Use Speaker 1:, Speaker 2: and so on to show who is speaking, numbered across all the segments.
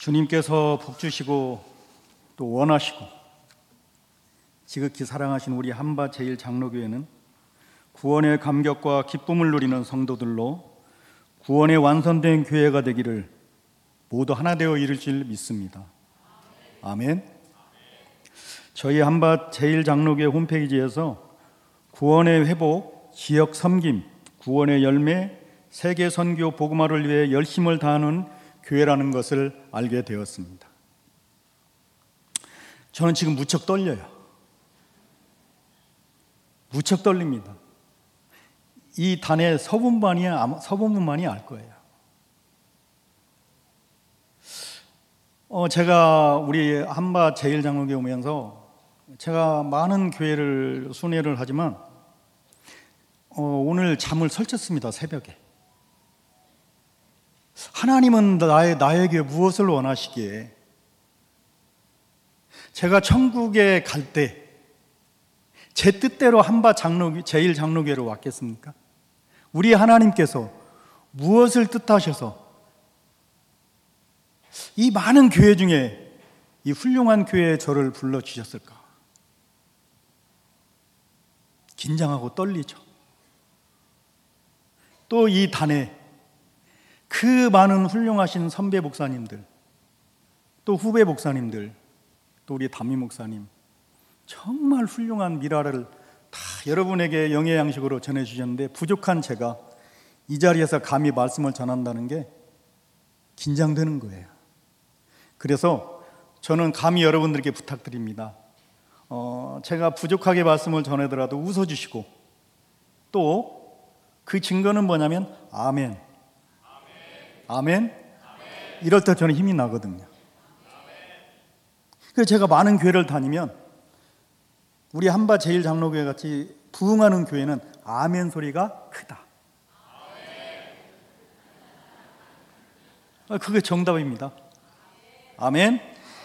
Speaker 1: 주님께서 복 주시고 또 원하시고 지극히 사랑하신 우리 한바 제1장로교회는 구원의 감격과 기쁨을 누리는 성도들로 구원의 완성된 교회가 되기를 모두 하나 되어 이룰 줄 믿습니다. 아멘. 저희 한바 제1장로교회 홈페이지에서 구원의 회복, 지역 섬김, 구원의 열매, 세계 선교 복음화를 위해 열심을 다하는 교회라는 것을 알게 되었습니다. 저는 지금 무척 떨려요. 무척 떨립니다. 이 단의 서본분만이 알 거예요. 제가 우리 한바 제1장로교회 오면서 제가 많은 교회를 순회를 하지만 오늘 잠을 설쳤습니다. 새벽에. 하나님은 나에게 무엇을 원하시기에 제가 천국에 갈 때 제 뜻대로 한바 제1장로교회로 왔겠습니까? 우리 하나님께서 무엇을 뜻하셔서 이 많은 교회 중에 이 훌륭한 교회에 저를 불러주셨을까? 긴장하고 떨리죠. 또 이 단에 그 많은 훌륭하신 선배 목사님들, 또 후배 목사님들, 또 우리 담임 목사님, 정말 훌륭한 미라를 다 여러분에게 영의 양식으로 전해주셨는데 부족한 제가 이 자리에서 감히 말씀을 전한다는 게 긴장되는 거예요. 그래서 저는 감히 여러분들께 부탁드립니다. 제가 부족하게 말씀을 전하더라도 웃어주시고 또 그 증거는 뭐냐면 아멘. 아멘. 이럴 때 저는 힘이 나거든요. 그래서 제가 많은 교회를 다니면 우리 한바 제1장로교회 같이 부흥하는 교회는 아멘 소리가 크다. 그게 정답입니다. 아멘.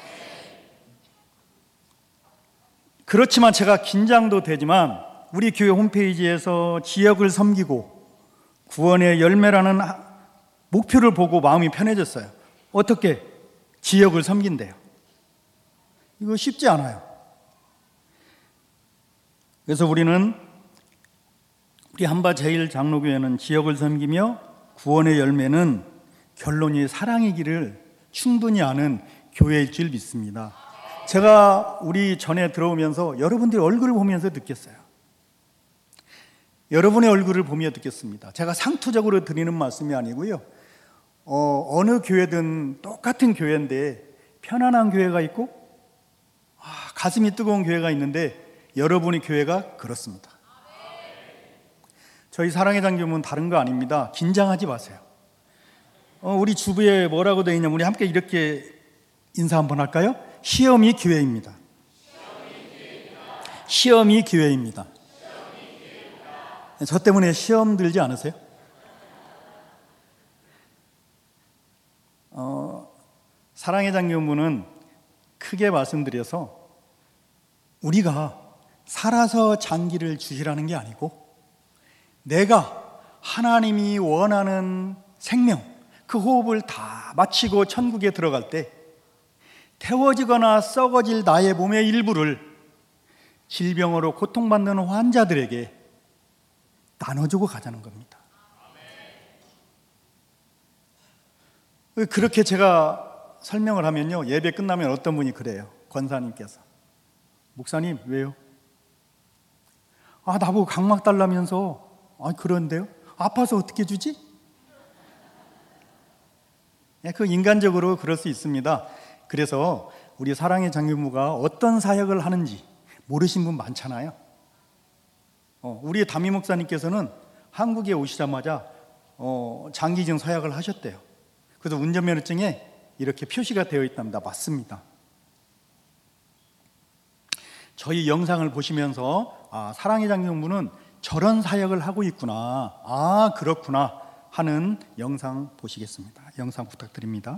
Speaker 1: 그렇지만 제가 긴장도 되지만 우리 교회 홈페이지에서 지역을 섬기고 구원의 열매라는 목표를 보고 마음이 편해졌어요. 어떻게 지역을 섬긴대요? 이거 쉽지 않아요. 그래서 우리 한바 제1장로교회는 지역을 섬기며 구원의 열매는 결론이 사랑이기를 충분히 아는 교회일 줄 믿습니다. 제가 우리 전에 들어오면서 여러분들의 얼굴을 보면서 느꼈어요. 여러분의 얼굴을 보며 느꼈습니다. 제가 상투적으로 드리는 말씀이 아니고요. 어느 교회든 똑같은 교회인데 편안한 교회가 있고 가슴이 뜨거운 교회가 있는데 여러분의 교회가 그렇습니다. 저희 사랑의 장교문 다른 거 아닙니다. 긴장하지 마세요. 우리 주부에 뭐라고 되어 있냐면 우리 함께 이렇게 인사 한번 할까요? 시험이 교회입니다. 시험이 교회입니다. 저 때문에 시험 들지 않으세요? 사랑의 장교문은 크게 말씀드려서 우리가 살아서 장기를 주시라는 게 아니고 내가 하나님이 원하는 생명, 그 호흡을 다 마치고 천국에 들어갈 때 태워지거나 썩어질 나의 몸의 일부를 질병으로 고통받는 환자들에게 나눠주고 가자는 겁니다. 그렇게 제가 설명을 하면요, 예배 끝나면 어떤 분이 그래요. 권사님께서 목사님 왜요? 나보고 각막 달라면서. 그런데요? 아파서 어떻게 주지? 그 인간적으로 그럴 수 있습니다. 그래서 우리 사랑의 장교무가 어떤 사역을 하는지 모르신 분 많잖아요. 우리 담임 목사님께서는 한국에 오시자마자 장기증 서약을 하셨대요. 그래서 운전면허증에 이렇게 표시가 되어 있답니다. 맞습니다. 저희 영상을 보시면서 사랑의 장교무는 저런 사역을 하고 있구나, 그렇구나 하는 영상 보시겠습니다. 영상 부탁드립니다.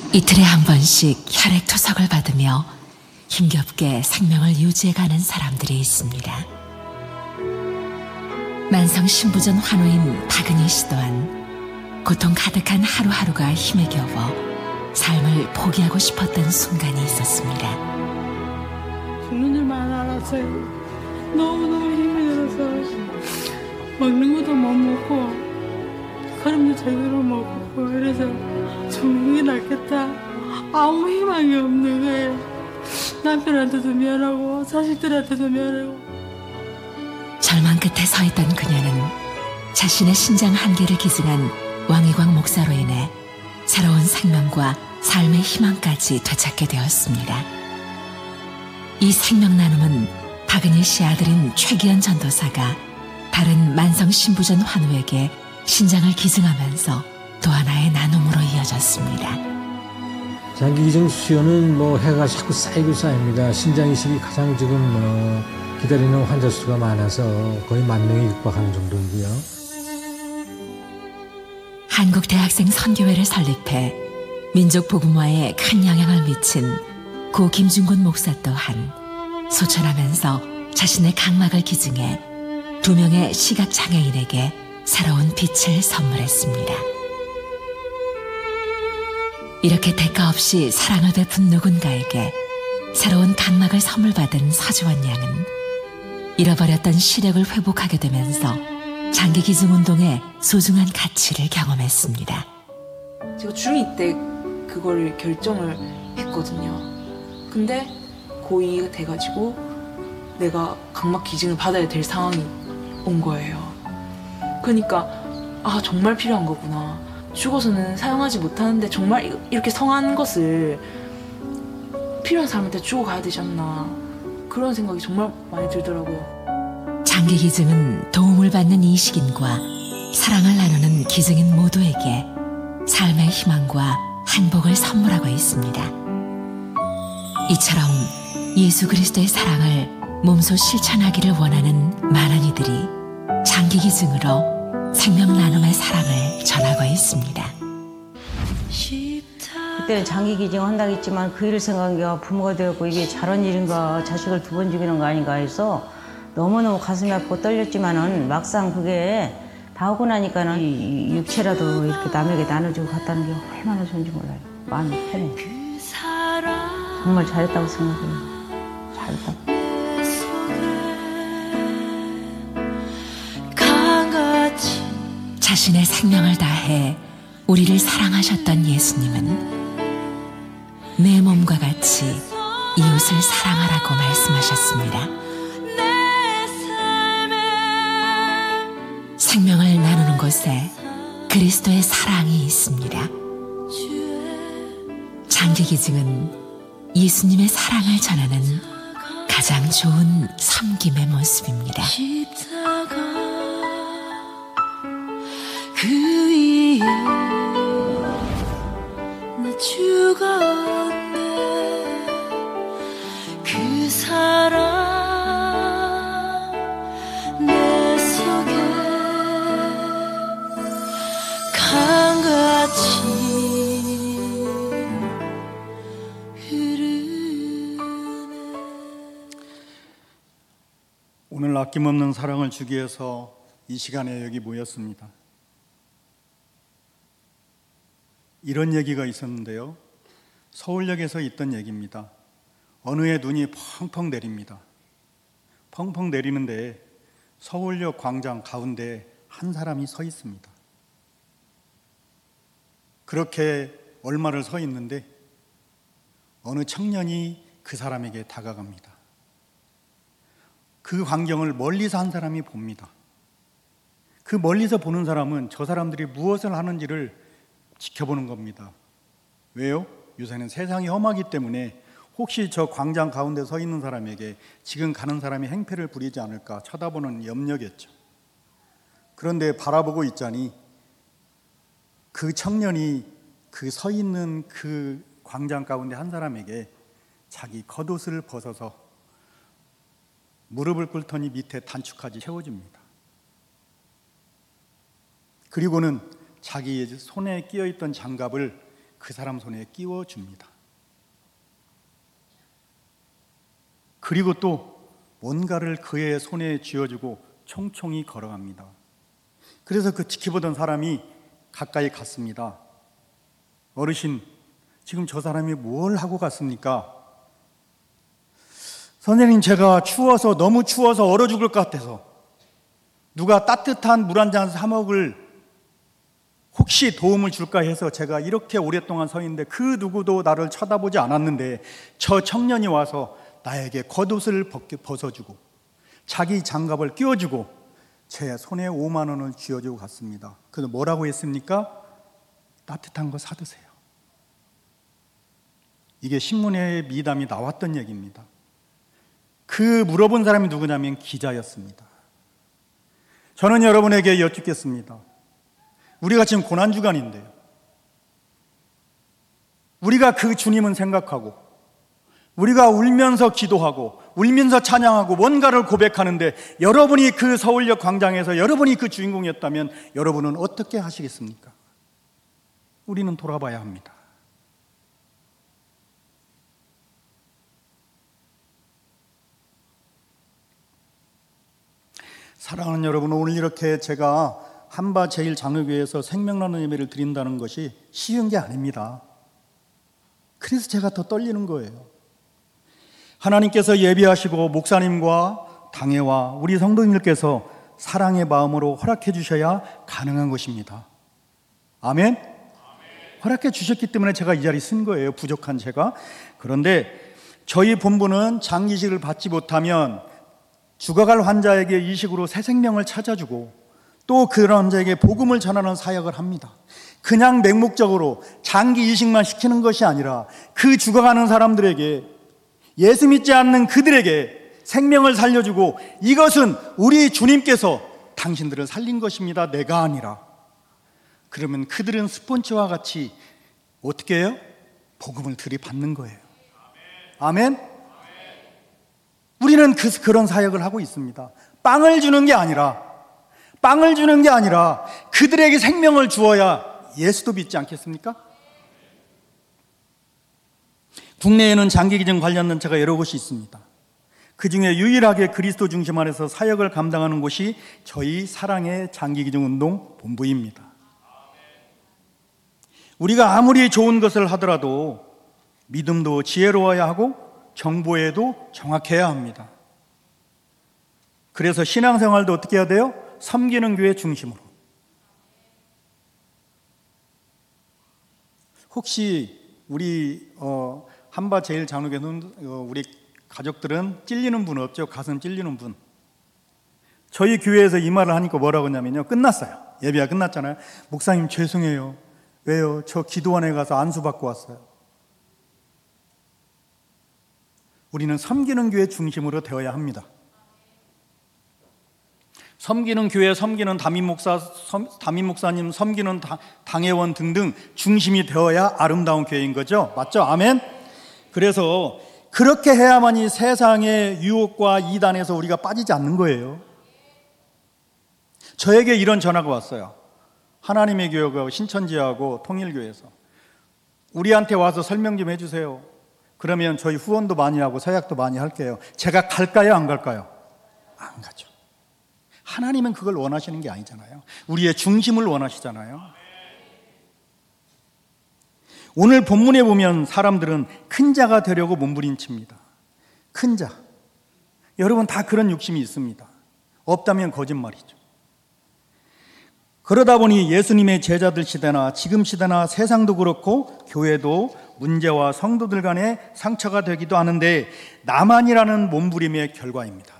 Speaker 2: 이틀에 한 번씩 혈액 투석을 받으며 힘겹게 생명을 유지해가는 사람들이 있습니다. 만성 신부전 환우인 박은희 씨 또한 고통 가득한 하루하루가 힘에 겨워 삶을 포기하고 싶었던 순간이 있었습니다.
Speaker 3: 죽는 줄만 알았어요. 너무너무 힘이 들어서 먹는 것도 못 먹고 걸음도 제대로 못 걷고 이래서 죽는 게 낫겠다. 아무 희망이 없는 거예요. 남편한테도 미안하고 자식들한테도 미안하고.
Speaker 2: 절망 끝에 서 있던 그녀는 자신의 신장 한계를 기증한 왕희광 목사로 인해 새로운 생명과 삶의 희망까지 되찾게 되었습니다. 이 생명 나눔은 박은희 씨 아들인 최기현 전도사가 다른 만성 신부전 환우에게 신장을 기증하면서 또 하나의 나눔으로 이어졌습니다.
Speaker 4: 장기 기증 수요는 해가 자꾸 쌓입니다. 신장 이식이 가장 지금 기다리는 환자 수가 많아서 거의 10,000명이 육박하는 정도이고요.
Speaker 2: 한국대학생 선교회를 설립해 민족복음화에 큰 영향을 미친 고 김중곤 목사 또한 소천하면서 자신의 각막을 기증해 2명의 시각장애인에게 새로운 빛을 선물했습니다. 이렇게 대가 없이 사랑을 베푼 누군가에게 새로운 각막을 선물받은 서지원 양은 잃어버렸던 시력을 회복하게 되면서 장기 기증 운동의 소중한 가치를 경험했습니다.
Speaker 5: 제가 중2 때 그걸 결정을 했거든요. 근데 고2가 돼가지고 내가 각막 기증을 받아야 될 상황이 온 거예요. 그러니까 정말 필요한 거구나. 죽어서는 사용하지 못하는데 정말 이렇게 성한 것을 필요한 사람한테 주고 가야 되지 않나. 그런 생각이 정말 많이 들더라고요.
Speaker 2: 장기 기증은 도움을 받는 이식인과 사랑을 나누는 기증인 모두에게 삶의 희망과 행복을 선물하고 있습니다. 이처럼 예수 그리스도의 사랑을 몸소 실천하기를 원하는 많은 이들이 장기 기증으로 생명 나눔의 사랑을 전하고 있습니다.
Speaker 6: 그때는 장기 기증 한다고 했지만 그 일을 생각하기가 부모가 되었고 이게 잘한 일인가 자식을 2번 죽이는 거 아닌가 해서 너무너무 가슴이 아프고 떨렸지만은 막상 그게 다 하고 나니까는 이 육체라도 이렇게 남에게 나눠주고 갔다는 게 얼마나 좋은지 몰라요. 마음이 편해요. 정말 잘했다고 생각해요. 잘했다고.
Speaker 2: 자신의 생명을 다해 우리를 사랑하셨던 예수님은 내 몸과 같이 이웃을 사랑하라고 말씀하셨습니다. 생명을 나누는 곳에 그리스도의 사랑이 있습니다. 장기 기증은 예수님의 사랑을 전하는 가장 좋은 섬김의 모습입니다.
Speaker 3: 그 위에 나 죽었네. 그 사랑 내 속에 강같이 흐르네.
Speaker 1: 오늘 아낌없는 사랑을 주기 위해서 이 시간에 여기 모였습니다. 이런 얘기가 있었는데요. 서울역에서 있던 얘기입니다. 어느 해 눈이 펑펑 내립니다. 펑펑 내리는데 서울역 광장 가운데 한 사람이 서 있습니다. 그렇게 얼마를 서 있는데 어느 청년이 그 사람에게 다가갑니다. 그 광경을 멀리서 한 사람이 봅니다. 그 멀리서 보는 사람은 저 사람들이 무엇을 하는지를 지켜보는 겁니다. 왜요? 요새는 세상이 험하기 때문에 혹시 저 광장 가운데 서 있는 사람에게 지금 가는 사람이 행패를 부리지 않을까 쳐다보는 염려겠죠. 그런데 바라보고 있자니 그 청년이 그 서 있는 그 광장 가운데 한 사람에게 자기 겉옷을 벗어서 무릎을 꿇더니 밑에 단축까지 채워줍니다. 그리고는 자기 손에 끼어있던 장갑을 그 사람 손에 끼워줍니다. 그리고 또 뭔가를 그의 손에 쥐어주고 총총히 걸어갑니다. 그래서 그 지켜보던 사람이 가까이 갔습니다. 어르신, 지금 저 사람이 뭘 하고 갔습니까? 선생님, 제가 추워서, 너무 추워서 얼어 죽을 것 같아서 누가 따뜻한 물 한 잔 사 먹을 혹시 도움을 줄까 해서 제가 이렇게 오랫동안 서 있는데 그 누구도 나를 쳐다보지 않았는데 저 청년이 와서 나에게 겉옷을 벗어주고 자기 장갑을 끼워주고 제 손에 5만 원을 쥐어주고 갔습니다. 그래서 뭐라고 했습니까? 따뜻한 거 사드세요. 이게 신문에 미담이 나왔던 얘기입니다. 그 물어본 사람이 누구냐면 기자였습니다. 저는 여러분에게 여쭙겠습니다. 우리가 지금 고난주간인데요, 우리가 그 주님은 생각하고 우리가 울면서 기도하고 울면서 찬양하고 뭔가를 고백하는데 여러분이 그 서울역 광장에서 여러분이 그 주인공이었다면 여러분은 어떻게 하시겠습니까? 우리는 돌아봐야 합니다. 사랑하는 여러분, 오늘 이렇게 제가 한바 제1장로교회에서 생명나는 예배를 드린다는 것이 쉬운 게 아닙니다. 그래서 제가 더 떨리는 거예요. 하나님께서 예비하시고 목사님과 당회와 우리 성도님들께서 사랑의 마음으로 허락해 주셔야 가능한 것입니다. 아멘? 허락해 주셨기 때문에 제가 이 자리에 쓴 거예요, 부족한 제가. 그런데 저희 본부는 장기식을 받지 못하면 죽어갈 환자에게 이 식으로 새 생명을 찾아주고 또 그런 환자에게 복음을 전하는 사역을 합니다. 그냥 맹목적으로 장기 이식만 시키는 것이 아니라 그 죽어가는 사람들에게, 예수 믿지 않는 그들에게 생명을 살려주고, 이것은 우리 주님께서 당신들을 살린 것입니다, 내가 아니라. 그러면 그들은 스폰지와 같이 어떻게 해요? 복음을 들이받는 거예요. 아멘? 우리는 그런 사역을 하고 있습니다. 빵을 주는 게 아니라 그들에게 생명을 주어야 예수도 믿지 않겠습니까? 국내에는 장기기증 관련 단체가 여러 곳이 있습니다. 그 중에 유일하게 그리스도 중심 안에서 사역을 감당하는 곳이 저희 사랑의 장기기증운동 본부입니다. 우리가 아무리 좋은 것을 하더라도 믿음도 지혜로워야 하고 정보에도 정확해야 합니다. 그래서 신앙생활도 어떻게 해야 돼요? 섬기는 교회 중심으로. 혹시 우리 한바 제1장로교회는 우리 가족들은 찔리는 분 없죠? 가슴 찔리는 분. 저희 교회에서 이 말을 하니까 뭐라고 하냐면요, 끝났어요. 예배가 끝났잖아요. 목사님 죄송해요. 왜요? 저 기도원에 가서 안수 받고 왔어요. 우리는 섬기는 교회 중심으로 되어야 합니다. 섬기는 교회, 섬기는 담임목사님, 섬기는 당회원 등등 중심이 되어야 아름다운 교회인 거죠. 맞죠? 아멘? 그래서 그렇게 해야만이 세상의 유혹과 이단에서 우리가 빠지지 않는 거예요. 저에게 이런 전화가 왔어요. 하나님의 교회가 신천지하고 통일교회에서 우리한테 와서 설명 좀 해주세요. 그러면 저희 후원도 많이 하고 서약도 많이 할게요. 제가 갈까요? 안 갈까요? 안 가죠. 하나님은 그걸 원하시는 게 아니잖아요. 우리의 중심을 원하시잖아요. 오늘 본문에 보면 사람들은 큰 자가 되려고 몸부림칩니다. 큰 자. 여러분 다 그런 욕심이 있습니다. 없다면 거짓말이죠. 그러다 보니 예수님의 제자들 시대나 지금 시대나 세상도 그렇고 교회도 문제와 성도들 간의 상처가 되기도 하는데 나만이라는 몸부림의 결과입니다.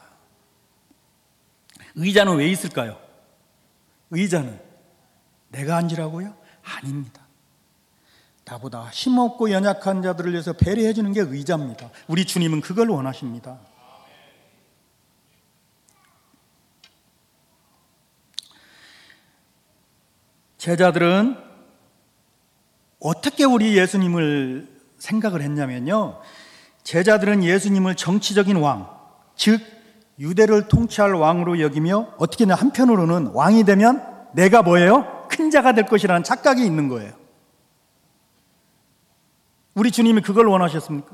Speaker 1: 의자는 왜 있을까요? 의자는 내가 앉으라고요? 아닙니다. 나보다 힘없고 연약한 자들을 위해서 배려해 주는 게 의자입니다. 우리 주님은 그걸 원하십니다. 제자들은 어떻게 우리 예수님을 생각을 했냐면요, 제자들은 예수님을 정치적인 왕, 즉 유대를 통치할 왕으로 여기며 어떻게 냐 한편으로는 왕이 되면 내가 뭐예요? 큰 자가 될 것이라는 착각이 있는 거예요. 우리 주님이 그걸 원하셨습니까?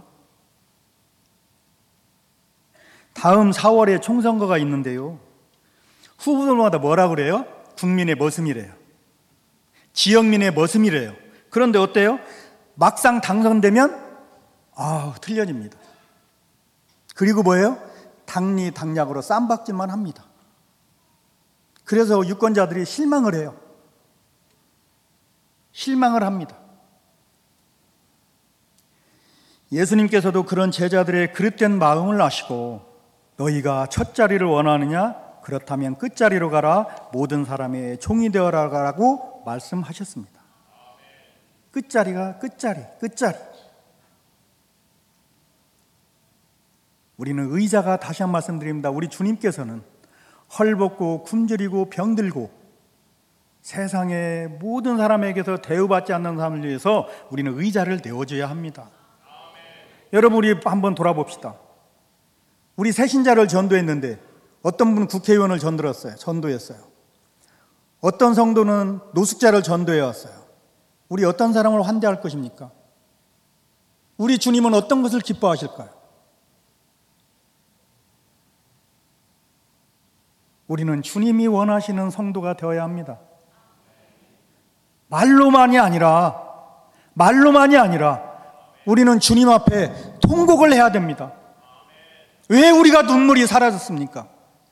Speaker 1: 다음 4월에 총선거가 있는데요. 후보들마다 뭐라 그래요? 국민의 머슴이래요. 지역민의 머슴이래요. 그런데 어때요? 막상 당선되면 틀려집니다. 그리고 뭐예요? 당리당략으로 쌈박질만 합니다. 그래서 유권자들이 실망을 해요. 실망을 합니다. 예수님께서도 그런 제자들의 그릇된 마음을 아시고 너희가 첫 자리를 원하느냐? 그렇다면 끝자리로 가라. 모든 사람의 종이 되어라라고 말씀하셨습니다. 끝자리가 끝자리. 우리는 의자가, 다시 한 번 말씀드립니다. 우리 주님께서는 헐벗고 굶주리고 병들고 세상의 모든 사람에게서 대우받지 않는 사람을 위해서 우리는 의자를 내어줘야 합니다. 여러분, 우리 한번 돌아봅시다. 우리 새신자를 전도했는데 어떤 분은 국회의원을 전도했어요. 어떤 성도는 노숙자를 전도해 왔어요. 우리 어떤 사람을 환대할 것입니까? 우리 주님은 어떤 것을 기뻐하실까요? 우리는 주님이 원하시는 성도가 되어야 합니다. 말로만이 아니라 우리는 주님 앞에 통곡을 해야 됩니다. 왜 우리가 눈물이 사라졌습니까?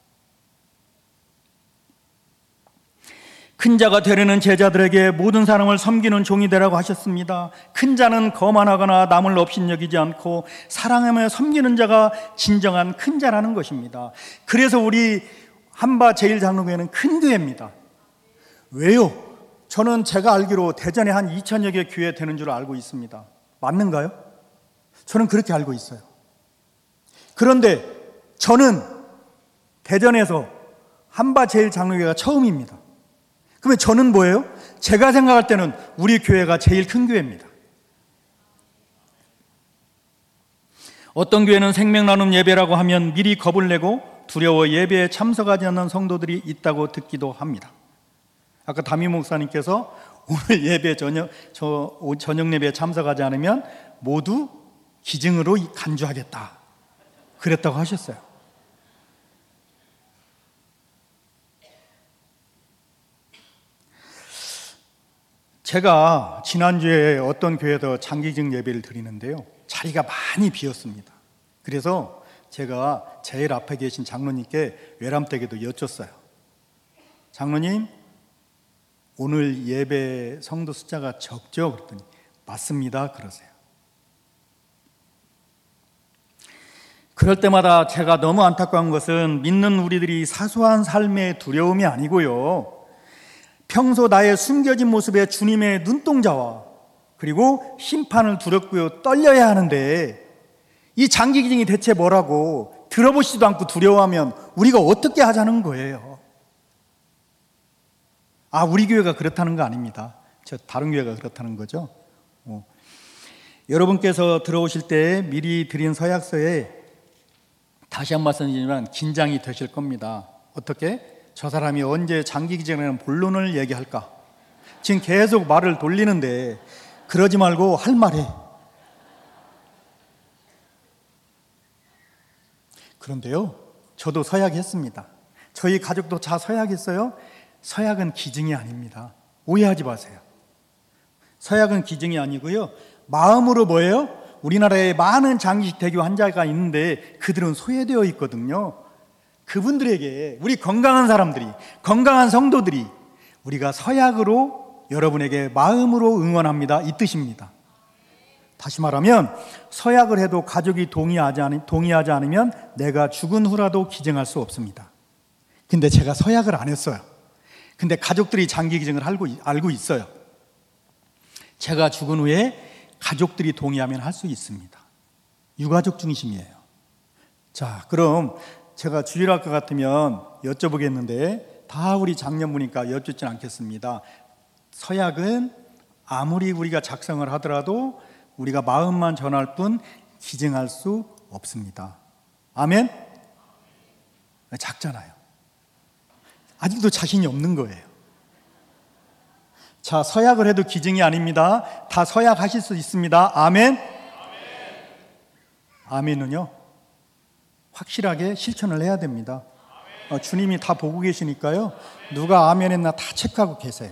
Speaker 1: 큰 자가 되려는 제자들에게 모든 사람을 섬기는 종이 되라고 하셨습니다. 큰 자는 거만하거나 남을 업신여기지 않고 사랑하며 섬기는 자가 진정한 큰 자라는 것입니다. 그래서 우리 한바 제1장로교회는 큰 교회입니다. 왜요? 저는 제가 알기로 대전에 한 2,000여 개 교회 되는 줄 알고 있습니다. 맞는가요? 저는 그렇게 알고 있어요. 그런데 저는 대전에서 한바 제1장로교회가 처음입니다. 그러면 저는 뭐예요? 제가 생각할 때는 우리 교회가 제일 큰 교회입니다. 어떤 교회는 생명 나눔 예배라고 하면 미리 겁을 내고 두려워 예배에 참석하지 않는 성도들이 있다고 듣기도 합니다. 아까 담임 목사님께서 오늘 예배 저녁 예배에 참석하지 않으면 모두 기증으로 간주하겠다 그랬다고 하셨어요. 제가 지난주에 어떤 교회에서 장기증 예배를 드리는데요, 자리가 많이 비었습니다. 그래서 제가 제일 앞에 계신 장로님께 외람되게도 여쭸어요. 장로님, 오늘 예배 성도 숫자가 적죠? 그랬더니 맞습니다 그러세요. 그럴 때마다 제가 너무 안타까운 것은 믿는 우리들이 사소한 삶의 두려움이 아니고요, 평소 나의 숨겨진 모습에 주님의 눈동자와 그리고 심판을 두렵고요 떨려야 하는데, 이 장기기증이 대체 뭐라고 들어보시지도 않고 두려워하면 우리가 어떻게 하자는 거예요? 우리 교회가 그렇다는 거 아닙니다. 저 다른 교회가 그렇다는 거죠. 여러분께서 들어오실 때 미리 드린 서약서에 다시 한 번 말씀드리지만 긴장이 되실 겁니다. 어떻게? 저 사람이 언제 장기기증에는 본론을 얘기할까? 지금 계속 말을 돌리는데 그러지 말고 할 말해. 그런데요, 저도 서약했습니다. 저희 가족도 다 서약했어요. 서약은 기증이 아닙니다. 오해하지 마세요. 서약은 기증이 아니고요, 마음으로 뭐예요? 우리나라에 많은 장기식 대교 환자가 있는데 그들은 소외되어 있거든요. 그분들에게 우리 건강한 사람들이, 건강한 성도들이 우리가 서약으로 여러분에게 마음으로 응원합니다 이 뜻입니다. 다시 말하면 서약을 해도 가족이 동의하지 않으면 내가 죽은 후라도 기증할 수 없습니다. 근데 제가 서약을 안 했어요. 근데 가족들이 장기 기증을 알고 있어요. 제가 죽은 후에 가족들이 동의하면 할 수 있습니다. 유가족 중심이에요. 자, 그럼 제가 주일할 것 같으면 여쭤보겠는데 다 우리 장년부니까 여쭙진 않겠습니다. 서약은 아무리 우리가 작성을 하더라도 우리가 마음만 전할 뿐 기증할 수 없습니다. 아멘? 작잖아요. 아직도 자신이 없는 거예요. 자, 서약을 해도 기증이 아닙니다. 다 서약하실 수 있습니다. 아멘. 아멘은요, 확실하게 실천을 해야 됩니다. 주님이 다 보고 계시니까요, 누가 아멘 했나 다 체크하고 계세요.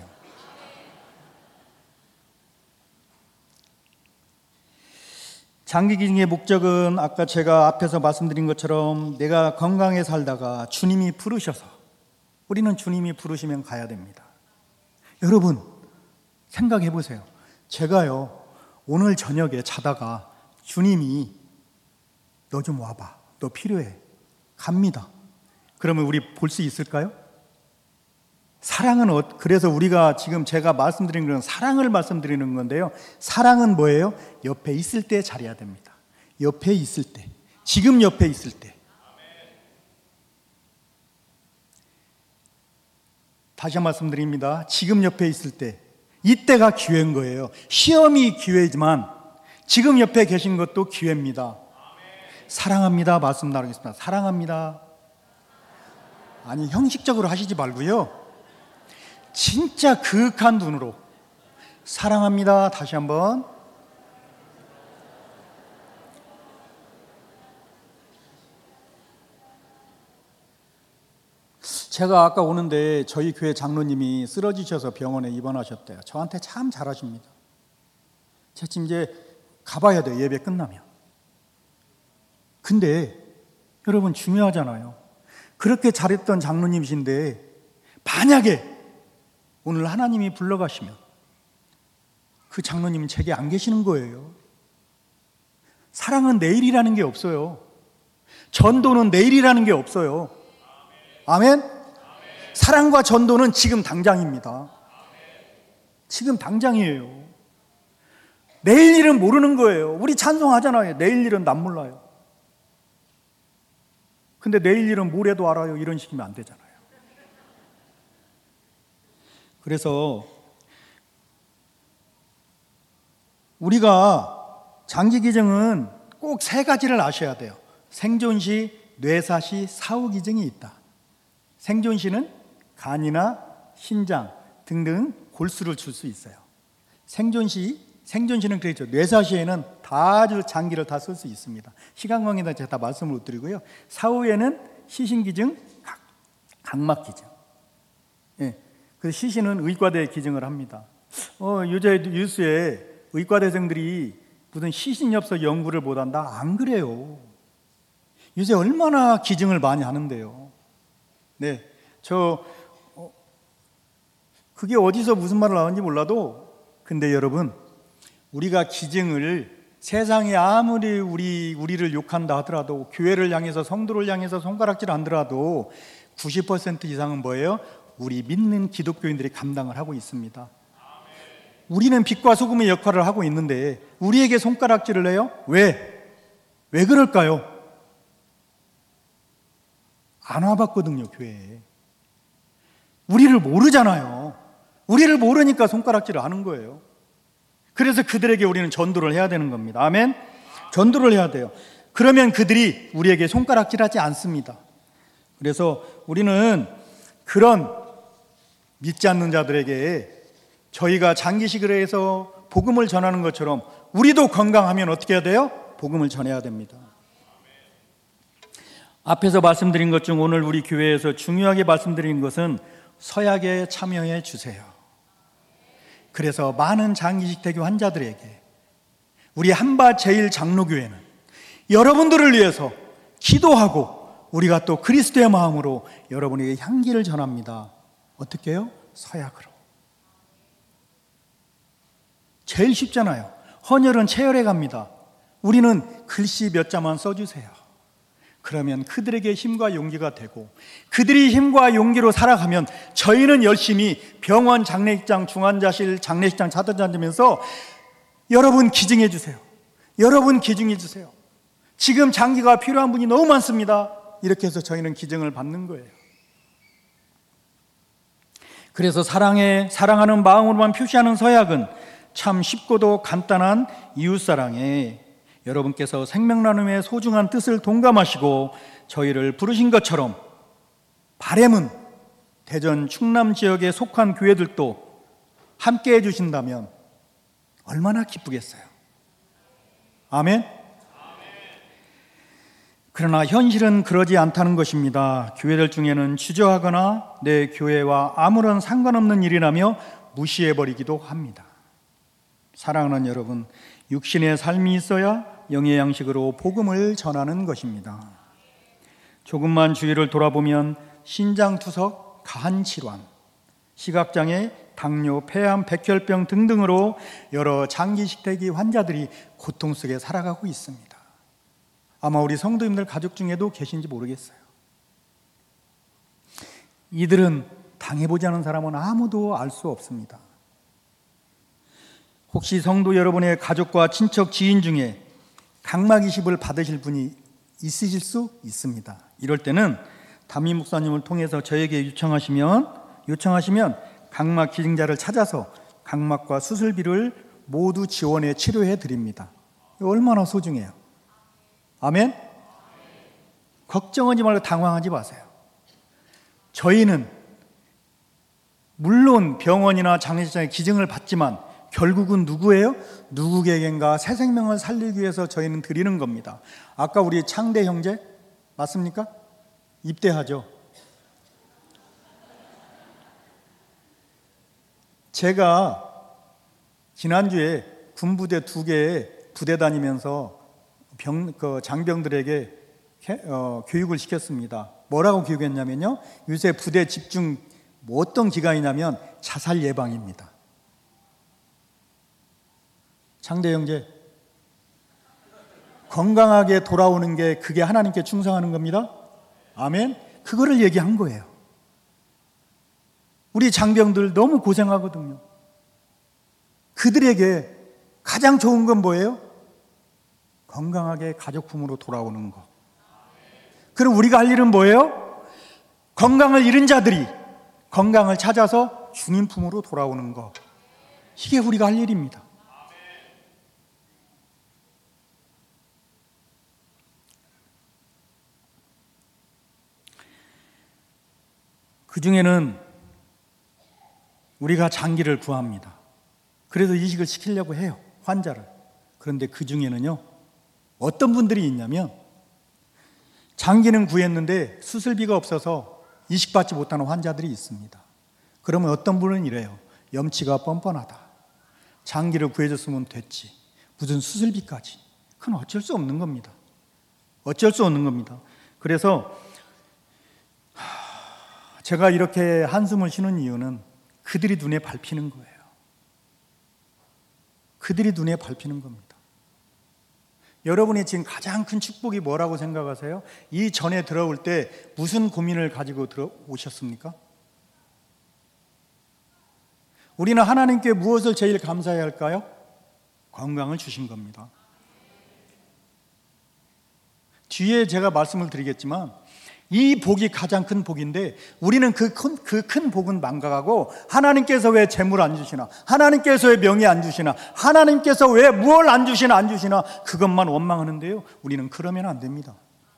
Speaker 1: 장기 기증의 목적은 아까 제가 앞에서 말씀드린 것처럼 내가 건강에 살다가 주님이 부르셔서, 우리는 주님이 부르시면 가야 됩니다. 여러분 생각해 보세요. 제가요, 오늘 저녁에 자다가 주님이 너 좀 와봐, 너 필요해, 갑니다. 그러면 우리 볼 수 있을까요? 사랑은 그래서 우리가 지금 제가 말씀드린 건 사랑을 말씀드리는 건데요, 사랑은 뭐예요? 옆에 있을 때 잘해야 됩니다. 옆에 있을 때, 지금 옆에 있을 때. 다시 한 말씀드립니다. 지금 옆에 있을 때, 이때가 기회인 거예요. 시험이 기회지만 지금 옆에 계신 것도 기회입니다. 사랑합니다 말씀 나누겠습니다. 사랑합니다. 아니, 형식적으로 하시지 말고요, 진짜 그윽한 눈으로 사랑합니다. 다시 한번. 제가 아까 오는데 저희 교회 장로님이 쓰러지셔서 병원에 입원하셨대요. 저한테 참 잘하십니다. 제가 지금 이제 가봐야 돼요, 예배 끝나면. 근데 여러분 중요하잖아요. 그렇게 잘했던 장로님이신데 만약에 오늘 하나님이 불러가시면 그 장로님은 제게 안 계시는 거예요. 사랑은 내일이라는 게 없어요. 전도는 내일이라는 게 없어요. 아멘? 사랑과 전도는 지금 당장입니다. 지금 당장이에요. 내일 일은 모르는 거예요. 우리 찬송하잖아요. 내일 일은 난 몰라요. 근데 내일 일은 모레도 알아요. 이런 식이면 안 되잖아요. 그래서 우리가 장기 기증은 꼭 세 가지를 아셔야 돼요. 생존시, 뇌사시, 사후기증이 있다. 생존시는 간이나 신장 등등 골수를 줄 수 있어요. 생존시는 그렇죠. 뇌사시에는 다 아주 장기를 다 쓸 수 있습니다. 시간 관계상 제가 다 말씀을 못 드리고요. 사후에는 시신기증, 각막기증. 예. 그 시신은 의과대에 기증을 합니다. 요새 뉴스에 의과대생들이 무슨 시신엽서 연구를 못한다? 안 그래요. 요새 얼마나 기증을 많이 하는데요. 네, 그게 어디서 무슨 말을 나왔는지 몰라도, 근데 여러분, 우리가 기증을 세상에 아무리 우리를 욕한다 하더라도, 교회를 향해서, 성도를 향해서 손가락질 안 들어도 90% 이상은 뭐예요? 우리 믿는 기독교인들이 감당을 하고 있습니다. 우리는 빛과 소금의 역할을 하고 있는데 우리에게 손가락질을 해요? 왜 그럴까요? 안 와봤거든요, 교회에. 우리를 모르잖아요. 우리를 모르니까 손가락질을 하는 거예요. 그래서 그들에게 우리는 전도를 해야 되는 겁니다. 아멘? 전도를 해야 돼요. 그러면 그들이 우리에게 손가락질하지 않습니다. 그래서 우리는 그런 믿지 않는 자들에게 저희가 장기식을 해서 복음을 전하는 것처럼 우리도 건강하면 어떻게 해야 돼요? 복음을 전해야 됩니다. 앞에서 말씀드린 것 중 오늘 우리 교회에서 중요하게 말씀드린 것은 서약에 참여해 주세요. 그래서 많은 장기식 대교 환자들에게 우리 한바 제1장로교회는 여러분들을 위해서 기도하고 우리가 또 그리스도의 마음으로 여러분에게 향기를 전합니다. 어떻게 해요? 서약으로. 제일 쉽잖아요. 헌혈은 체혈에 갑니다. 우리는 글씨 몇 자만 써주세요. 그러면 그들에게 힘과 용기가 되고, 그들이 힘과 용기로 살아가면 저희는 열심히 병원, 장례식장, 중환자실, 장례식장 찾아다니면서 여러분 기증해 주세요. 여러분 기증해 주세요. 지금 장기가 필요한 분이 너무 많습니다. 이렇게 해서 저희는 기증을 받는 거예요. 그래서 사랑하는 마음으로만 표시하는 서약은 참 쉽고도 간단한 이웃사랑에 여러분께서 생명나눔의 소중한 뜻을 동감하시고 저희를 부르신 것처럼 바램은 대전 충남 지역에 속한 교회들도 함께 해주신다면 얼마나 기쁘겠어요. 아멘. 그러나 현실은 그러지 않다는 것입니다. 교회들 중에는 주저하거나 내 교회와 아무런 상관없는 일이라며 무시해버리기도 합니다. 사랑하는 여러분, 육신의 삶이 있어야 영의 양식으로 복음을 전하는 것입니다. 조금만 주위를 돌아보면 신장투석, 가한질환, 시각장애, 당뇨, 폐암, 백혈병 등등으로 여러 장기식대기 환자들이 고통 속에 살아가고 있습니다. 아마 우리 성도님들 가족 중에도 계신지 모르겠어요. 이들은 당해보지 않은 사람은 아무도 알 수 없습니다. 혹시 성도 여러분의 가족과 친척, 지인 중에 각막 이식을 받으실 분이 있으실 수 있습니다. 이럴 때는 담임 목사님을 통해서 저에게 요청하시면 각막 기증자를 찾아서 각막과 수술비를 모두 지원해 치료해 드립니다. 얼마나 소중해요. 아멘? 걱정하지 말고 당황하지 마세요. 저희는 물론 병원이나 장례식장에 기증을 받지만 결국은 누구예요? 누구에겐가 새 생명을 살리기 위해서 저희는 드리는 겁니다. 아까 우리 창대 형제 맞습니까? 입대하죠. 제가 지난주에 군부대 2개에 부대 다니면서 장병들에게 교육을 시켰습니다. 뭐라고 교육했냐면요, 요새 부대 집중 어떤 기간이냐면 자살 예방입니다. 창대 형제, 건강하게 돌아오는 게 그게 하나님께 충성하는 겁니다. 아멘. 그거를 얘기한 거예요. 우리 장병들 너무 고생하거든요. 그들에게 가장 좋은 건 뭐예요? 건강하게 가족 품으로 돌아오는 것. 그럼 우리가 할 일은 뭐예요? 건강을 잃은 자들이 건강을 찾아서 주님 품으로 돌아오는 것. 이게 우리가 할 일입니다. 그 중에는 우리가 장기를 구합니다. 그래서 이식을 시키려고 해요, 환자를. 그런데 그 중에는요, 어떤 분들이 있냐면 장기는 구했는데 수술비가 없어서 이식받지 못하는 환자들이 있습니다. 그러면 어떤 분은 이래요. 염치가 뻔뻔하다. 장기를 구해줬으면 됐지. 무슨 수술비까지. 그건 어쩔 수 없는 겁니다. 어쩔 수 없는 겁니다. 그래서 제가 이렇게 한숨을 쉬는 이유는 그들이 눈에 밟히는 거예요. 그들이 눈에 밟히는 겁니다. 여러분이 지금 가장 큰 축복이 뭐라고 생각하세요? 이 전에 들어올 때 무슨 고민을 가지고 들어오셨습니까? 우리는 하나님께 무엇을 제일 감사해야 할까요? 건강을 주신 겁니다. 뒤에 제가 말씀을 드리겠지만 이 복이 가장 큰 복인데 우리는 그 큰 복은 망각하고 하나님께서 왜 재물 안 주시나, 하나님께서 왜 명예 안 주시나, 하나님께서 왜 무엇 안 주시나 그것만 원망하는데요, 우리는 그러면 안 됩니다.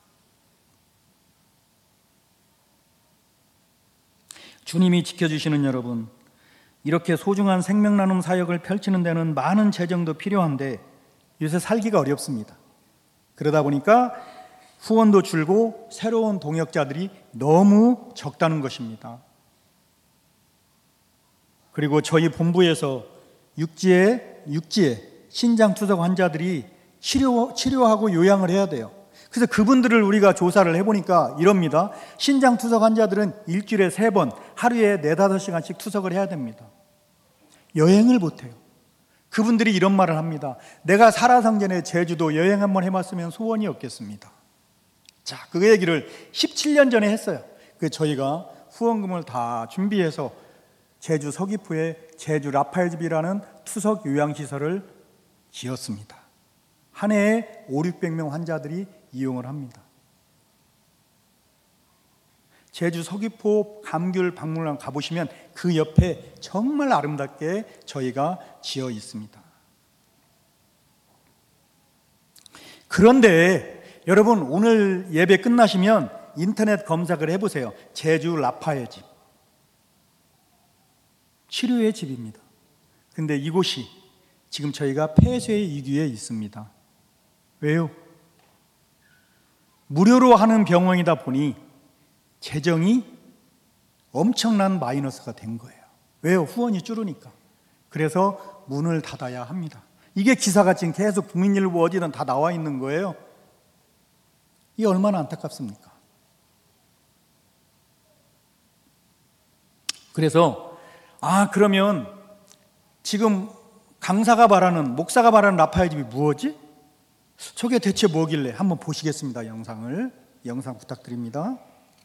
Speaker 1: 주님이 지켜주시는 여러분, 이렇게 소중한 생명 나눔 사역을 펼치는 데는 많은 재정도 필요한데 요새 살기가 어렵습니다. 그러다 보니까 후원도 줄고 새로운 동역자들이 너무 적다는 것입니다. 그리고 저희 본부에서 육지에 신장투석 환자들이 치료하고 요양을 해야 돼요. 그래서 그분들을 우리가 조사를 해보니까 이럽니다. 신장투석 환자들은 일주일에 3번, 하루에 4-5시간씩 투석을 해야 됩니다. 여행을 못해요. 그분들이 이런 말을 합니다. 내가 살아생전에 제주도 여행 한번 해봤으면 소원이 없겠습니다. 자, 그 얘기를 17년 전에 했어요. 저희가 후원금을 다 준비해서 제주 서귀포에 제주 라파엘집이라는 투석 요양시설을 지었습니다. 한 해에 500-600명 환자들이 이용을 합니다. 제주 서귀포 감귤 박물관 가보시면 그 옆에 정말 아름답게 저희가 지어 있습니다. 그런데 여러분, 오늘 예배 끝나시면 인터넷 검색을 해보세요. 제주 라파의 집. 치료의 집입니다. 근데 이곳이 지금 저희가 폐쇄의 위기에 있습니다. 왜요? 무료로 하는 병원이다 보니 재정이 엄청난 마이너스가 된 거예요. 왜요? 후원이 줄으니까. 그래서 문을 닫아야 합니다. 이게 기사가 지금 계속 국민일보 어디든 다 나와 있는 거예요. 이게 얼마나 안타깝습니까? 그래서 그러면 지금 강사가 말하는, 목사가 말하는 라파엘 집이 뭐지? 저게 대체 뭐길래? 한번 보시겠습니다. 영상 부탁드립니다.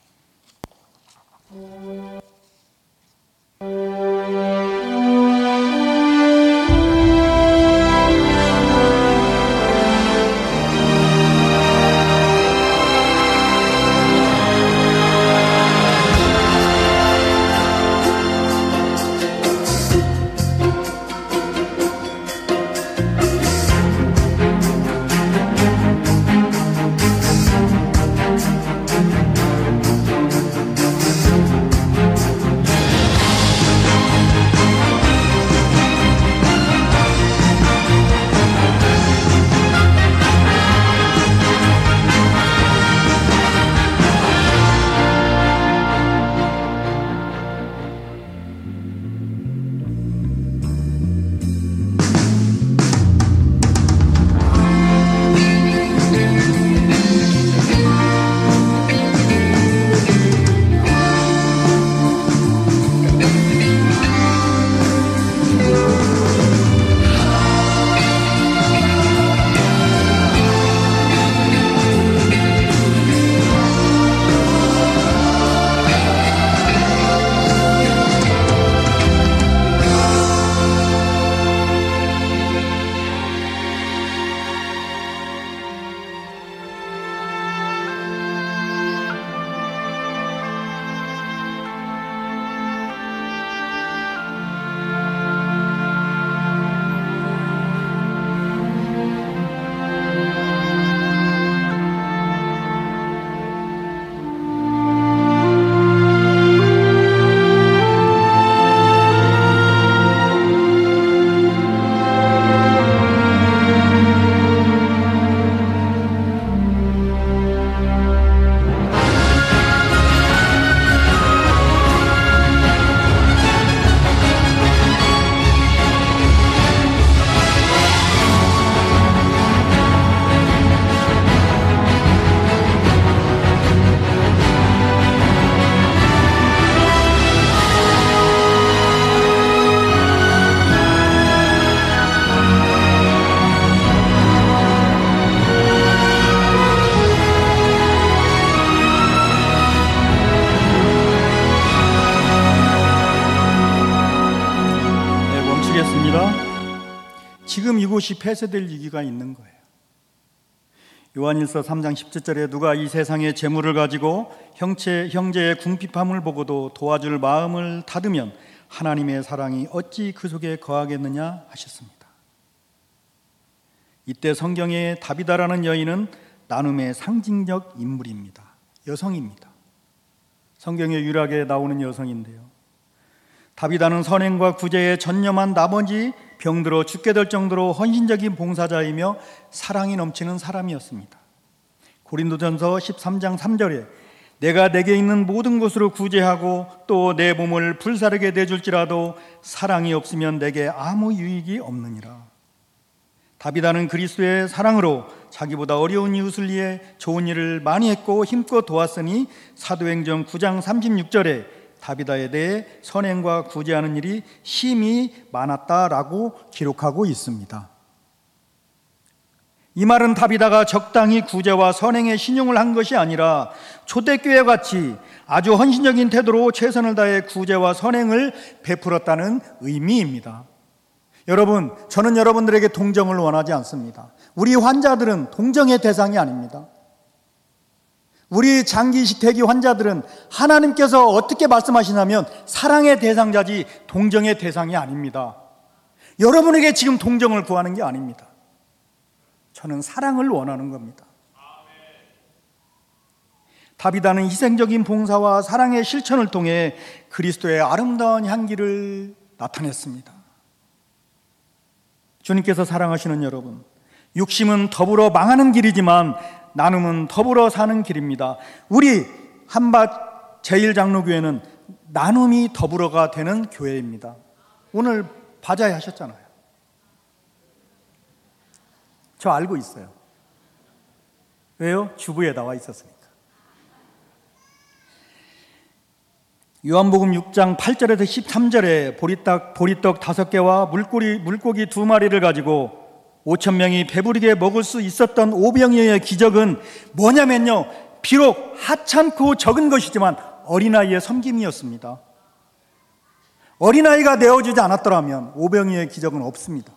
Speaker 1: 지금 이곳이 폐쇄될 위기가 있는 거예요. 요한일서 3장 17절에 누가 이 세상의 재물을 가지고 형제의 궁핍함을 보고도 도와줄 마음을 닫으면 하나님의 사랑이 어찌 그 속에 거하겠느냐 하셨습니다. 이때 성경의 다비다라는 여인은 나눔의 상징적 인물입니다. 여성입니다. 성경에 유일하게 나오는 여성인데요. 다비다는 선행과 구제에 전념한 나머지 병들어 죽게 될 정도로 헌신적인 봉사자이며 사랑이 넘치는 사람이었습니다. 고린도전서 13장 3절에 내가 내게 있는 모든 것으로 구제하고 또 내 몸을 불사르게 내줄지라도 사랑이 없으면 내게 아무 유익이 없느니라. 다비다는 그리스도의 사랑으로 자기보다 어려운 이웃을 위해 좋은 일을 많이 했고 힘껏 도왔으니 사도행전 9장 36절에 다비다에 대해 선행과 구제하는 일이 심히 많았다라고 기록하고 있습니다. 이 말은 다비다가 적당히 구제와 선행에 신용을 한 것이 아니라 초대교회 같이 아주 헌신적인 태도로 최선을 다해 구제와 선행을 베풀었다는 의미입니다. 여러분, 저는 여러분들에게 동정을 원하지 않습니다. 우리 환자들은 동정의 대상이 아닙니다. 우리 장기이식 대기 환자들은 하나님께서 어떻게 말씀하시냐면 사랑의 대상자지 동정의 대상이 아닙니다. 여러분에게 지금 동정을 구하는 게 아닙니다. 저는 사랑을 원하는 겁니다. 다비다는 희생적인 봉사와 사랑의 실천을 통해 그리스도의 아름다운 향기를 나타냈습니다. 주님께서 사랑하시는 여러분, 육심은 더불어 망하는 길이지만 나눔은 더불어 사는 길입니다. 우리 한밭 제1장로교회는 나눔이 더불어가 되는 교회입니다. 오늘 바자회 하셨잖아요. 저 알고 있어요. 왜요? 주부에 나와 있었으니까. 요한복음 6장 8절에서 13절에 보리떡 5개와 물고기 2마리를 가지고 5,000명이 배부르게 먹을 수 있었던 오병이어의 기적은 뭐냐면요, 비록 하찮고 적은 것이지만 어린아이의 섬김이었습니다. 어린아이가 내어주지 않았더라면 오병이어의 기적은 없습니다.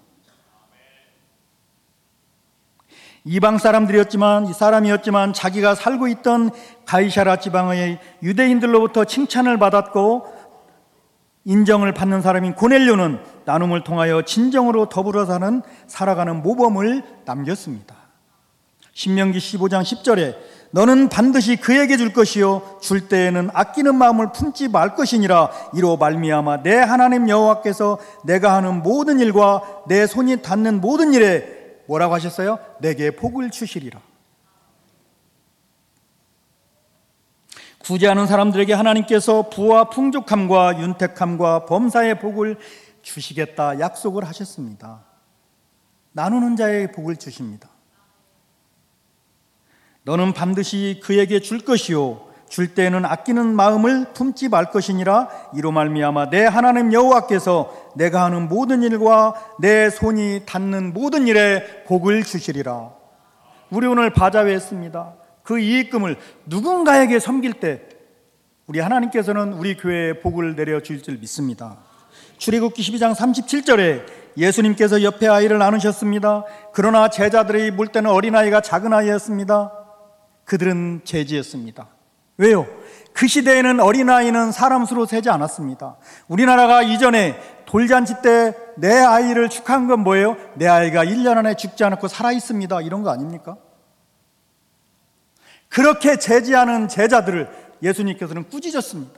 Speaker 1: 이방 사람이었지만 자기가 살고 있던 가이사랴 지방의 유대인들로부터 칭찬을 받았고 인정을 받는 사람인 고넬료는 나눔을 통하여 진정으로 더불어 살아가는 모범을 남겼습니다. 신명기 15장 10절에 너는 반드시 그에게 줄 것이요 줄 때에는 아끼는 마음을 품지 말 것이니라. 이로 말미암아 내 하나님 여호와께서 내가 하는 모든 일과 내 손이 닿는 모든 일에 뭐라고 하셨어요? 내게 복을 주시리라. 구제하는 사람들에게 하나님께서 부와 풍족함과 윤택함과 범사의 복을 주시겠다 약속을 하셨습니다. 나누는 자의 복을 주십니다. 너는 반드시 그에게 줄 것이요 줄 때에는 아끼는 마음을 품지 말 것이니라. 이로 말미암아 내 하나님 여호와께서 내가 하는 모든 일과 내 손이 닿는 모든 일에 복을 주시리라. 우리 오늘 바자회 했습니다. 그 이익금을 누군가에게 섬길 때 우리 하나님께서는 우리 교회에 복을 내려주실 줄 믿습니다. 출애굽기 12장 37절에 예수님께서 옆에 아이를 나누셨습니다. 그러나 제자들이 물 때는 어린아이가 작은 아이였습니다. 그들은 죄지였습니다. 왜요? 그 시대에는 어린아이는 사람 수로 세지 않았습니다. 우리나라가 이전에 돌잔치 때 내 아이를 축하한 건 뭐예요? 내 아이가 1년 안에 죽지 않고 살아있습니다, 이런 거 아닙니까? 그렇게 제지하는 제자들을 예수님께서는 꾸짖었습니다.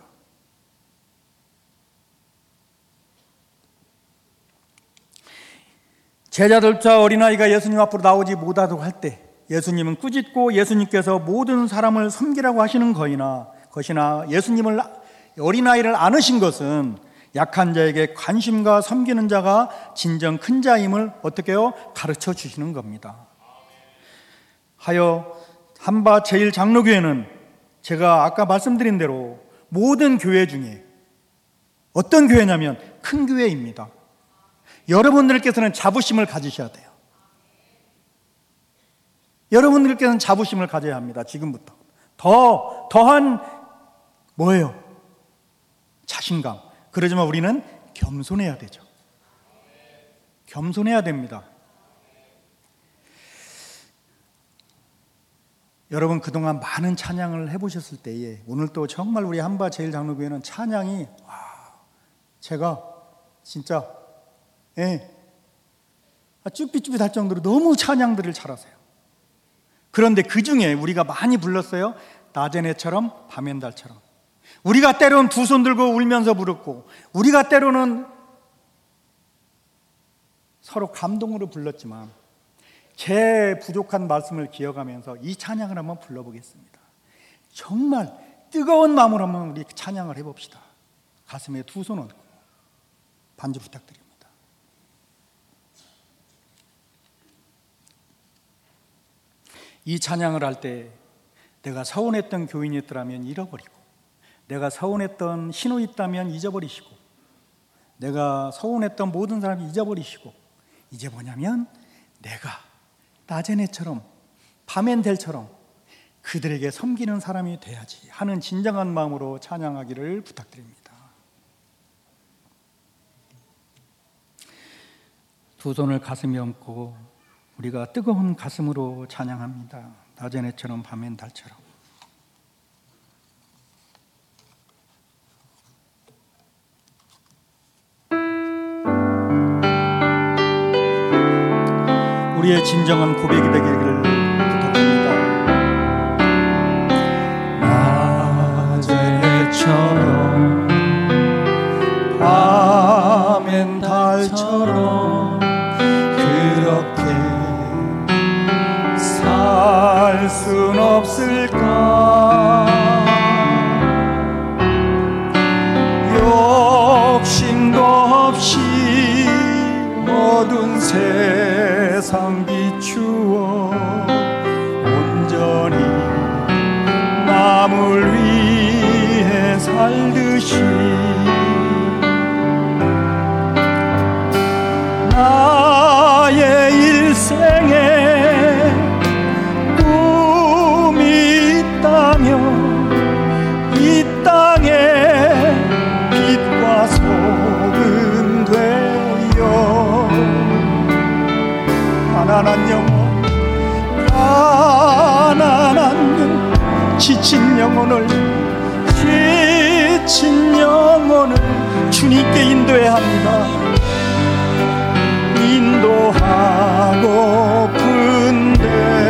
Speaker 1: 제자들과 어린아이가 예수님 앞으로 나오지 못하도록 할 때 예수님은 꾸짖고 예수님께서 모든 사람을 섬기라고 하시는 것이나 예수님을 어린아이를 안으신 것은 약한 자에게 관심과 섬기는 자가 진정 큰 자임을 어떻게 해요? 가르쳐 주시는 겁니다. 하여 한밭 제1장로교회는 제가 아까 말씀드린 대로 모든 교회 중에 어떤 교회냐면 큰 교회입니다. 여러분들께서는 자부심을 가지셔야 돼요. 여러분들께서는 자부심을 가져야 합니다. 지금부터 더한 뭐예요? 자신감. 그러지만 우리는 겸손해야 되죠. 겸손해야 됩니다. 여러분 그동안 많은 찬양을 해보셨을 때에 오늘 또 정말 우리 한밭 제1장로교회는 찬양이 제가 진짜 쭈삣쭈삣할 정도로 너무 찬양들을 잘하세요. 그런데 그 중에 우리가 많이 불렀어요. 낮엔 해처럼 밤엔 달처럼. 우리가 때로는 두 손 들고 울면서 부르고 우리가 때로는 서로 감동으로 불렀지만 제 부족한 말씀을 기억하면서 이 찬양을 한번 불러보겠습니다. 정말 뜨거운 마음으로 한번 우리 찬양을 해봅시다. 가슴에 두 손 얹고 반주 부탁드립니다. 이 찬양을 할 때 내가 서운했던 교인이 있더라면 잃어버리고, 내가 서운했던 신우 있다면 잊어버리시고, 내가 서운했던 모든 사람이 잊어버리시고, 이제 뭐냐면 내가 낮엔 해처럼 밤엔 달처럼 그들에게 섬기는 사람이 돼야지 하는 진정한 마음으로 찬양하기를 부탁드립니다. 두 손을 가슴에 얹고 우리가 뜨거운 가슴으로 찬양합니다. 낮엔 해처럼 밤엔 달처럼. 우리의 진정한 고백이 되기를 부탁드립니다. 낮엔 해처럼 밤엔 달처럼 순 없을까? 욕심도 없이 어두운 세상 비추어 온전히 남을 위해 살듯이 나의 일생에 꿈이 있다면 이 땅에 빛과 소금 되어 가난한 영혼 지친 영혼을 주님께 인도해야 합니다. 인도하고픈데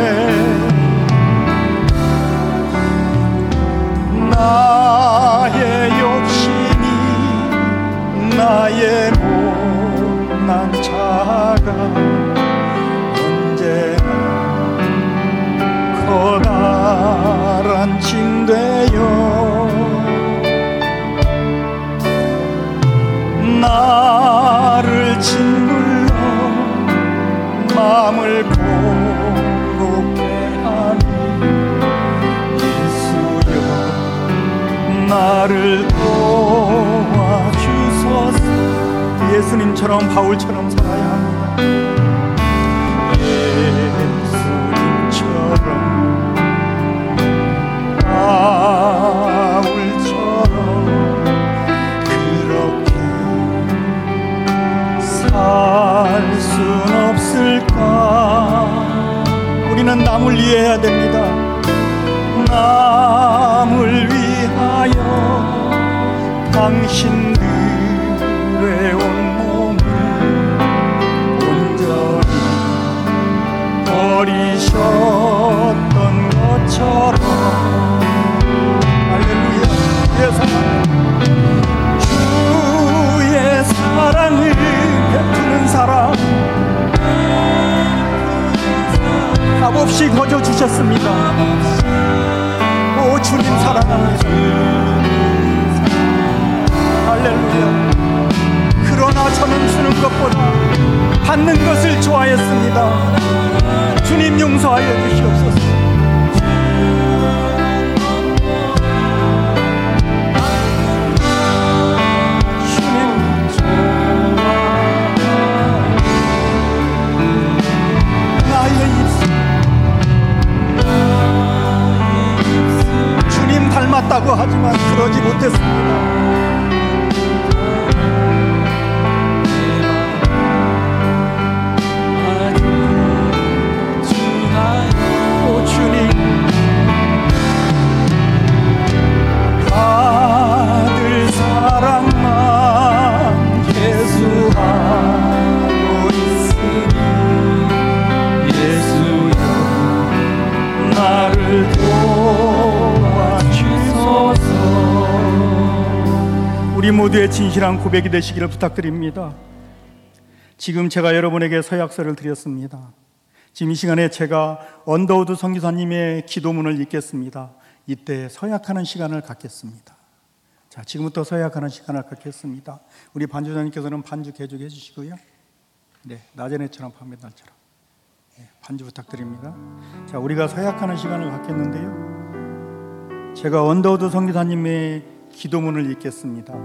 Speaker 1: 나의 욕심이 나의 못난 자가 언제나 커다란 짐 되어 나를 짓눌러 마음을 공고케 하니 예수여 나를 도와주소서. 예수님처럼 바울처럼 살아야 합니다. 예수님처럼 바울처럼 살 순 없을까? 우리는 남을 위해야 됩니다. 남을 위하여 당신들의 온몸을 온전히 버리셨던 것처럼 할렐루야. 주의 사랑을 베푸는 사랑 값없이 거저 주셨습니다. 오 주님 사랑합니다. 할렐루야. 그러나 저는 주는 것보다 받는 것을 좋아했습니다. 주님 용서하여 주시옵소서. 주님 닮았다고 하지만 그러지 못했습니다. 오 주님 아들 사랑만 계수하고 있으니 예수여 나를 도와주소서. 우리 모두의 진실한 고백이 되시기를 부탁드립니다. 지금 제가 여러분에게 서약서를 드렸습니다. 지금 이 시간에 제가 언더우드 선교사님의 기도문을 읽겠습니다. 이때 서약하는 시간을 갖겠습니다. 자, 지금부터 서약하는 시간을 갖겠습니다. 우리 반주자님께서는 반주 개죽해 주시고요. 네, 나전에처럼 밤에날처럼 반주 부탁드립니다. 자, 우리가 서약하는 시간을 갖겠는데요. 제가 언더우드 선교사님의 기도문을 읽겠습니다.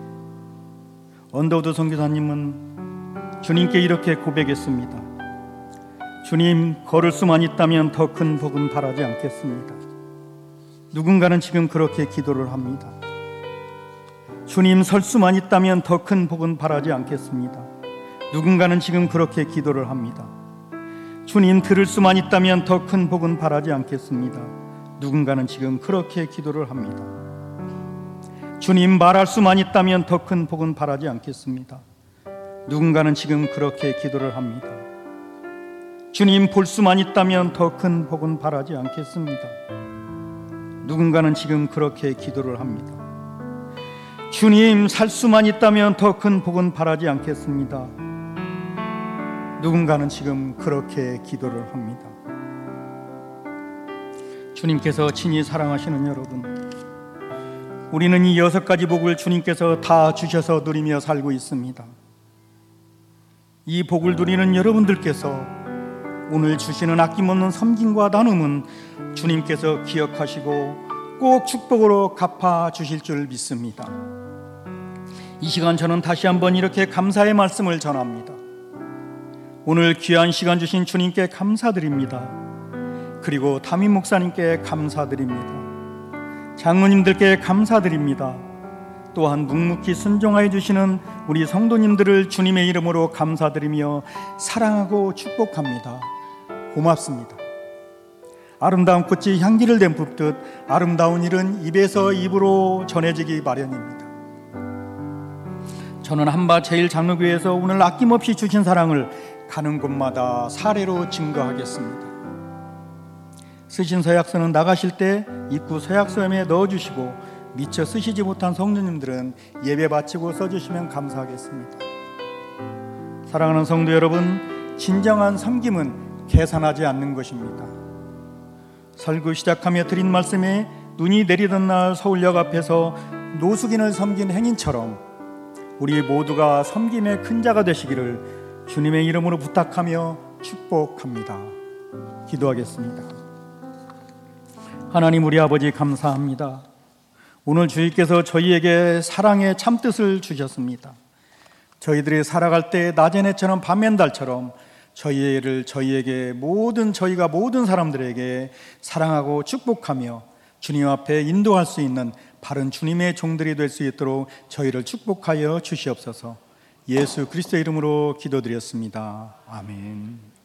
Speaker 1: 언더우드 선교사님은 주님께 이렇게 고백했습니다. 주님, 걸을 수만 있다면 더 큰 복은 바라지 않겠습니다. 누군가는 지금 그렇게 기도를 합니다. 주님, 설 수만 있다면 더 큰 복은 바라지 않겠습니다. 누군가는 지금 그렇게 기도를 합니다. 주님, 들을 수만 있다면 더 큰 복은 바라지 않겠습니다. 누군가는 지금 그렇게 기도를 합니다. 주님, 말할 수만 있다면 더 큰 복은 바라지 않겠습니다. 누군가는 지금 그렇게 기도를 합니다. 주님, 볼 수만 있다면 더 큰 복은 바라지 않겠습니다. 누군가는 지금 그렇게 기도를 합니다. 주님, 살 수만 있다면 더 큰 복은 바라지 않겠습니다. 누군가는 지금 그렇게 기도를 합니다. 주님께서 친히 사랑하시는 여러분, 우리는 이 6가지 복을 주님께서 다 주셔서 누리며 살고 있습니다. 이 복을 누리는 여러분들께서 오늘 주시는 아낌없는 섬김과 나눔은 주님께서 기억하시고 꼭 축복으로 갚아 주실 줄 믿습니다. 이 시간 저는 다시 한번 이렇게 감사의 말씀을 전합니다. 오늘 귀한 시간 주신 주님께 감사드립니다. 그리고 담임 목사님께 감사드립니다. 장로님들께 감사드립니다. 또한 묵묵히 순종하여 주시는 우리 성도님들을 주님의 이름으로 감사드리며 사랑하고 축복합니다. 고맙습니다. 아름다운 꽃이 향기를 댐붙듯 아름다운 일은 입에서 입으로 전해지기 마련입니다. 저는 한바 제1장로교회에서 오늘 아낌없이 주신 사랑을 가는 곳마다 사례로 증거하겠습니다. 쓰신 서약서는 나가실 때 입구 서약서에 넣어주시고 미처 쓰시지 못한 성도님들은 예배 마치고 써주시면 감사하겠습니다. 사랑하는 성도 여러분, 진정한 섬김은 계산하지 않는 것입니다. 설교 시작하며 드린 말씀에 눈이 내리던 날 서울역 앞에서 노숙인을 섬긴 행인처럼 우리 모두가 섬김의 큰 자가 되시기를 주님의 이름으로 부탁하며 축복합니다. 기도하겠습니다. 하나님 우리 아버지 감사합니다. 오늘 주님께서 저희에게 사랑의 참뜻을 주셨습니다. 저희들이 살아갈 때 낮의 해처럼 밤의 달처럼 저희에게 저희가 모든 사람들에게 사랑하고 축복하며 주님 앞에 인도할 수 있는 바른 주님의 종들이 될 수 있도록 저희를 축복하여 주시옵소서. 예수 그리스도의 이름으로 기도드렸습니다. 아멘.